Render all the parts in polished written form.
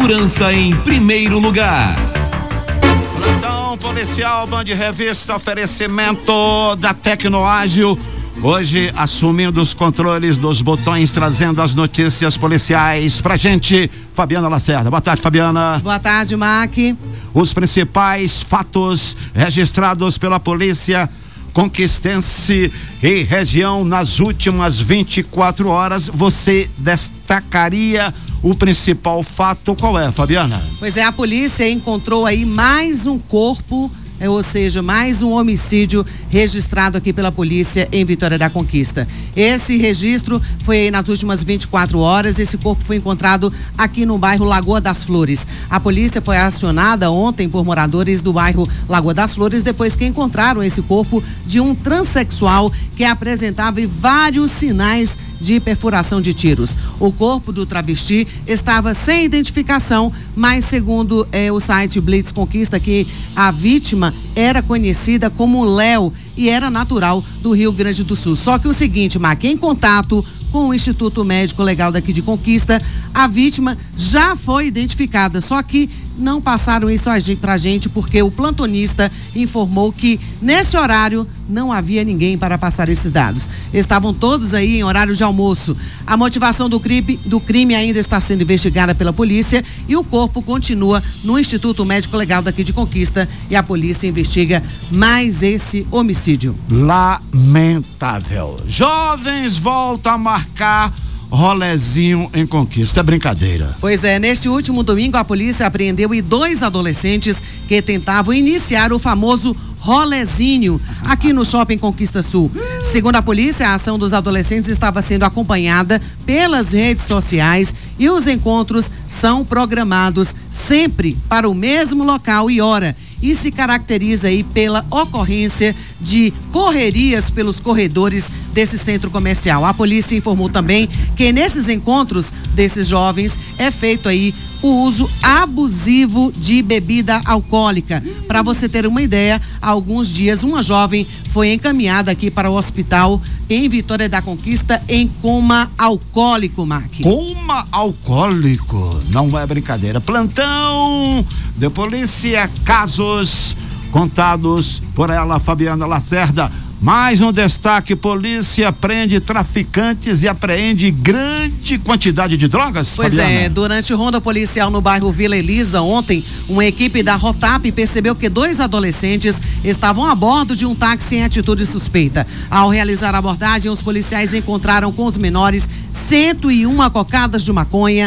segurança em primeiro lugar. Plantão policial, Band Revista, oferecimento da Tecnoágil. Hoje assumindo os controles dos botões, trazendo as notícias policiais pra gente, Fabiana Lacerda. Boa tarde, Fabiana. Boa tarde, Mac. Os principais fatos registrados pela polícia conquistense e região nas últimas 24 horas, você destacaria o principal fato? Qual é, Fabiana? Pois é, a polícia encontrou aí mais um corpo, ou seja, mais um homicídio registrado aqui pela polícia em Vitória da Conquista. Esse registro foi nas últimas 24 horas, esse corpo foi encontrado aqui no bairro Lagoa das Flores. A polícia foi acionada ontem por moradores do bairro Lagoa das Flores, depois que encontraram esse corpo de um transexual que apresentava vários sinais de perfuração de tiros. O corpo do travesti estava sem identificação, mas segundo o site Blitz Conquista, que a vítima era conhecida como Léo e era natural do Rio Grande do Sul. Só que o seguinte, Mac, em contato com o Instituto Médico Legal daqui de Conquista, a vítima já foi identificada, só que não passaram isso pra gente porque o plantonista informou que nesse horário não havia ninguém para passar esses dados. Estavam todos aí em horário de almoço. A motivação do crime ainda está sendo investigada pela polícia e o corpo continua no Instituto Médico Legal daqui de Conquista e a polícia investiga mais esse homicídio. Lamentável. Jovens voltam a marcar rolezinho em Conquista. É brincadeira. Pois é, neste último domingo a polícia apreendeu 2 adolescentes que tentavam iniciar o famoso rolezinho aqui no Shopping Conquista Sul. Segundo a polícia, a ação dos adolescentes estava sendo acompanhada pelas redes sociais e os encontros são programados sempre para o mesmo local e hora e se caracteriza aí pela ocorrência de correrias pelos corredores desse centro comercial. A polícia informou também que nesses encontros desses jovens é feito aí o uso abusivo de bebida alcoólica. Para você ter uma ideia, há alguns dias uma jovem foi encaminhada aqui para o hospital em Vitória da Conquista em coma alcoólico, Mac. Coma alcoólico? Não é brincadeira. Plantão de polícia, casos contados por ela, Fabiana Lacerda. Mais um destaque: polícia prende traficantes e apreende grande quantidade de drogas. Pois Fabiana. é, durante ronda policial no bairro Vila Elisa ontem, uma equipe da Rotap percebeu que 2 adolescentes estavam a bordo de um táxi em atitude suspeita. Ao realizar a abordagem, os policiais encontraram com os menores 101 cocadas de maconha,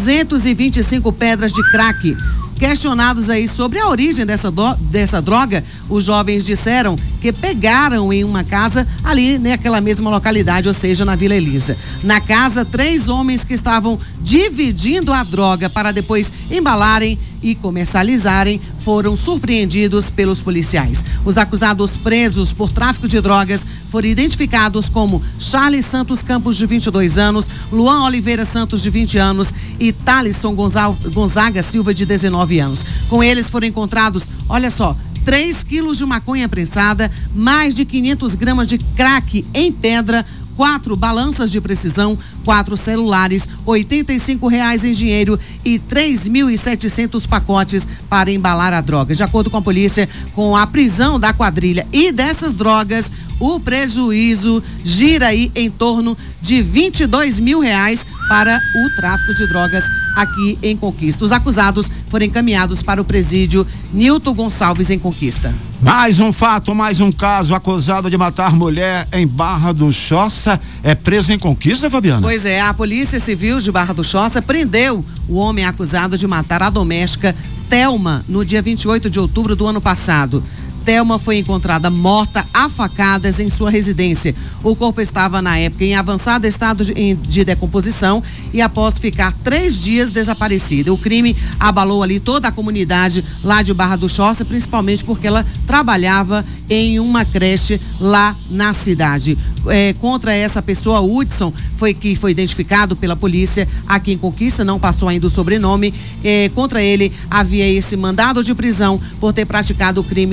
225 pedras de crack. Questionados aí sobre a origem dessa droga, os jovens disseram que pegaram em uma casa ali naquela mesma localidade, ou seja, na Vila Elisa. Na casa, 3 homens que estavam dividindo a droga para depois embalarem e comercializarem foram surpreendidos pelos policiais. Os acusados presos por tráfico de drogas foram identificados como Charles Santos Campos, de 22 anos, Luan Oliveira Santos, de 20 anos e Thalisson Gonzaga Silva, de 19 anos. Com eles foram encontrados, olha só, 3 quilos de maconha prensada, mais de 500 gramas de crack em pedra, 4 balanças de precisão, 4 celulares, R$85 em dinheiro e 3.700 pacotes para embalar a droga. De acordo com a polícia, com a prisão da quadrilha e dessas drogas, o prejuízo gira aí em torno de R$22 mil para o tráfico de drogas aqui em Conquista. Os acusados foram encaminhados para o presídio Nilton Gonçalves, em Conquista. Mais um fato, mais um caso: acusado de matar mulher em Barra do Choça é preso em Conquista, Fabiana? Pois é, a Polícia Civil de Barra do Choça prendeu o homem acusado de matar a doméstica Thelma no dia 28 de outubro do ano passado. Thelma foi encontrada morta a facadas em sua residência. O corpo estava, na época, em avançado estado de decomposição e após ficar 3 dias desaparecida. O crime abalou ali toda a comunidade lá de Barra do Choça, principalmente porque ela trabalhava em uma creche lá na cidade. Contra essa pessoa, Hudson, que foi identificado pela polícia aqui em Conquista, não passou ainda o sobrenome. Contra ele havia esse mandado de prisão por ter praticado o crime de latrocínio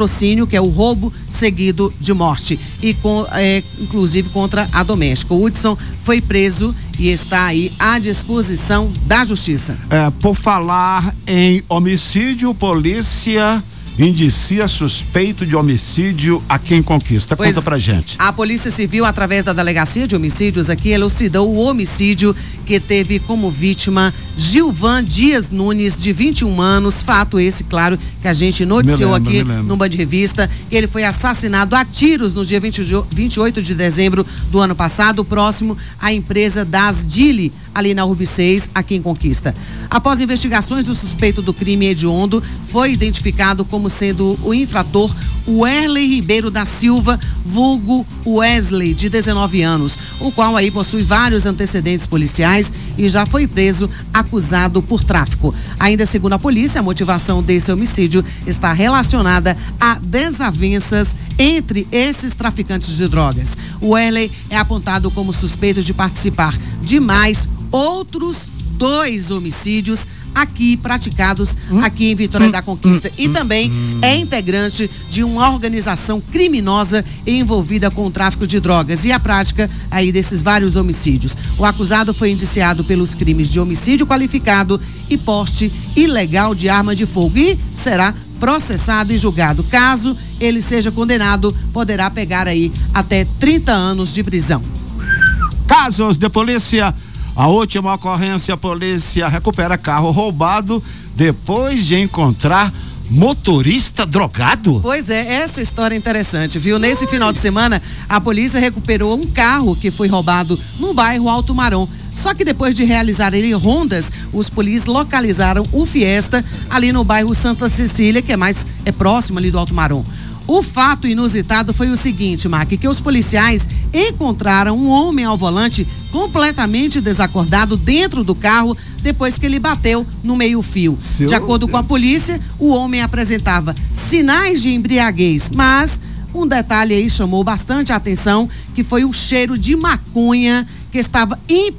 latrocínio, que é o roubo seguido de morte, e inclusive contra a doméstica. O Hudson foi preso e está aí à disposição da justiça. Por falar em homicídio, polícia indicia suspeito de homicídio aqui em Conquista. Conta pra gente. A Polícia Civil, através da Delegacia de Homicídios aqui, elucidou o homicídio que teve como vítima Gilvan Dias Nunes, de 21 anos. Fato esse, claro, que a gente noticiou aqui no Band Revista. Ele foi assassinado a tiros no dia 28 de dezembro do ano passado, próximo à empresa das Dili, ali na Rubi 6, aqui em Conquista. Após investigações, o suspeito do crime hediondo foi identificado como sendo o infrator Werley Ribeiro da Silva, vulgo Wesley, de 19 anos, o qual aí possui vários antecedentes policiais e já foi preso, acusado por tráfico. Ainda segundo a polícia, a motivação desse homicídio está relacionada a desavenças entre esses traficantes de drogas. O Wesley é apontado como suspeito de participar de mais outros 2 homicídios aqui praticados aqui em Vitória da Conquista, e também é integrante de uma organização criminosa envolvida com o tráfico de drogas e a prática aí desses vários homicídios. O acusado foi indiciado pelos crimes de homicídio qualificado e porte ilegal de arma de fogo e será processado e julgado. Caso ele seja condenado, poderá pegar aí até 30 anos de prisão. Casos de polícia. A última ocorrência, a polícia recupera carro roubado depois de encontrar motorista drogado. Pois é, essa história é interessante, viu? Nesse final de semana, a polícia recuperou um carro que foi roubado no bairro Alto Marom. Só que depois de realizarem rondas, os polícias localizaram o Fiesta ali no bairro Santa Cecília, que é próximo ali do Alto Marom. O fato inusitado foi o seguinte, Mac, que os policiais encontraram um homem ao volante completamente desacordado dentro do carro depois que ele bateu no meio-fio. De acordo com a polícia, o homem apresentava sinais de embriaguez, mas um detalhe aí chamou bastante a atenção, que foi o cheiro de maconha que estava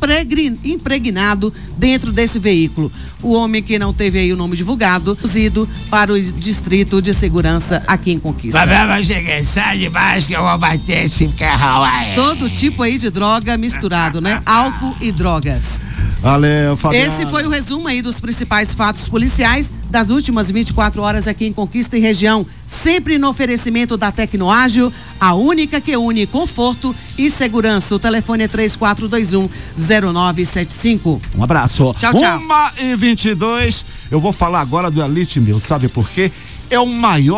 impregnado dentro desse veículo. O homem, que não teve aí o nome divulgado, conduzido para o Distrito de Segurança aqui em Conquista. Vamos chegar, sai de baixo que eu vou bater esse carro aí. Todo tipo aí de droga misturado, né? Álcool e drogas. Valeu, Fabiano. Esse foi o resumo aí dos principais fatos policiais das últimas 24 horas aqui em Conquista e região. Sempre no oferecimento da Tecnoágil, a única que une conforto e segurança. O telefone é 3421-0975. Um abraço. Tchau, tchau. 1h22. Eu vou falar agora do Elite Mil. Sabe por quê? É o maior